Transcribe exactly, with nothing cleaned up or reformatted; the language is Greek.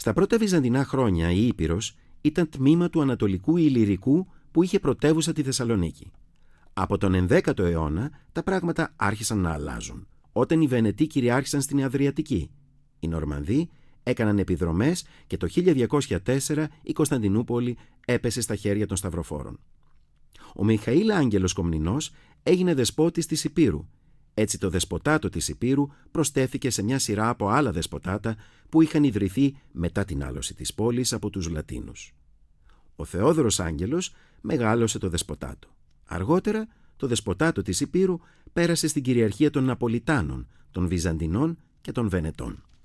Στα πρώτα βυζαντινά χρόνια η Ήπειρος ήταν τμήμα του Ανατολικού Ιλλυρικού που είχε πρωτεύουσα τη Θεσσαλονίκη. Από τον ενδέκατο αιώνα τα πράγματα άρχισαν να αλλάζουν, όταν οι Βενετοί κυριάρχησαν στην Αδριατική. Οι Νορμανδοί έκαναν επιδρομές και το χίλια διακόσια τέσσερα η Κωνσταντινούπολη έπεσε στα χέρια των Σταυροφόρων. Ο Μιχαήλ Άγγελος Κομνηνός έγινε δεσπότης της Υπήρου. Έτσι το δεσποτάτο της Υπήρου προστέθηκε σε μια σειρά από άλλα δεσποτάτα που είχαν ιδρυθεί μετά την άλωση της πόλης από τους Λατίνους. Ο Θεόδωρος Άγγελος μεγάλωσε το δεσποτάτο. Αργότερα το δεσποτάτο της Υπήρου πέρασε στην κυριαρχία των Ναπολιτάνων, των Βυζαντινών και των Βενετών.